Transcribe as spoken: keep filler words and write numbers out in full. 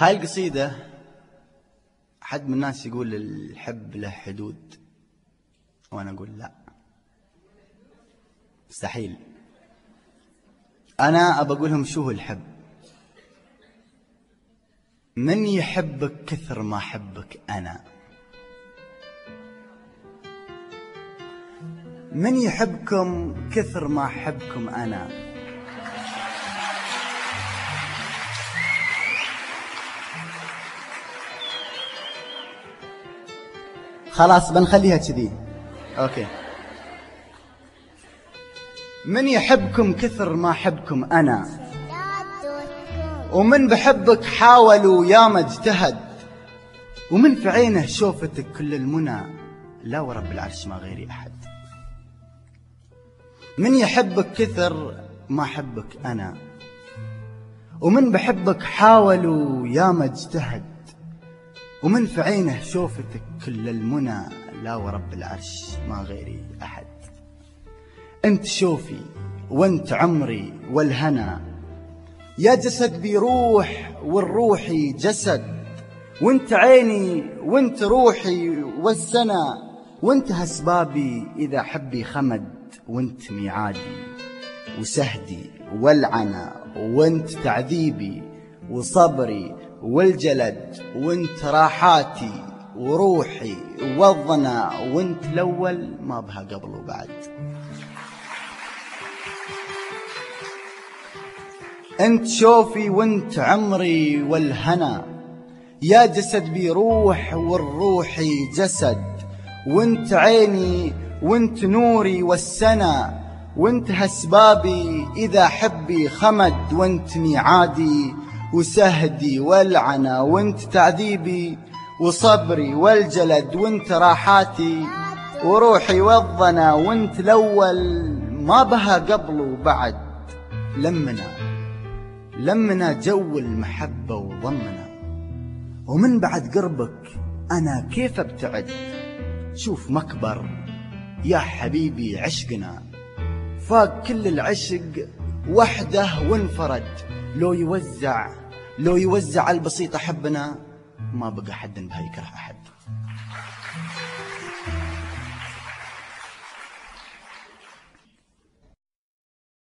هاي القصيدة حد من الناس يقول الحب له حدود، وأنا أقول لا، مستحيل. أنا أبى أقولهم شو هو الحب. من يحبك كثر ما أحبك أنا، من يحبكم كثر ما أحبكم أنا، خلاص بنخليها كذي. أوكي. من يحبكم كثر ما أحبكم أنا، ومن بحبك حاول وياما اجتهد، ومن في عينه شوفتك كل المنى، لا ورب العرش ما غيري أحد. من يحبك كثر ما أحبك أنا، ومن بحبك حاول وياما اجتهد، ومن في عينه شوفتك كل المنى، لا ورب العرش ما غيري أحد. أنت شوفي وأنت عمري والهنا، يا جسد بي روح والروحي جسد، وانت عيني وانت روحي والسنة، وانت هسبابي إذا حبي خمد، وانت ميعادي وسهدي والعنى، وانت تعذيبي وصبري والجلد، وانت راحاتي وروحي والظنا، وانت الأول ما بها قبل وبعد. انت شوفي وانت عمري والهنا، يا جسد بي روح والروحي جسد، وانت عيني وانت نوري والسنا، وانت هسبابي إذا حبي خمد، وانت ميعادي وسهدي والعنى، وانت تعذيبي وصبري والجلد، وانت راحاتي وروحي والظنا، وانت الأول ما بها قبل وبعد. لمنا لمنا جو المحبة وضمنا، ومن بعد قربك أنا كيف ابتعد. شوف مكبر يا حبيبي عشقنا، فاق كل العشق وحده وانفرد، لو يوزع لو يوزع البسيط حبنا، ما بقى حد بها يكره أحد.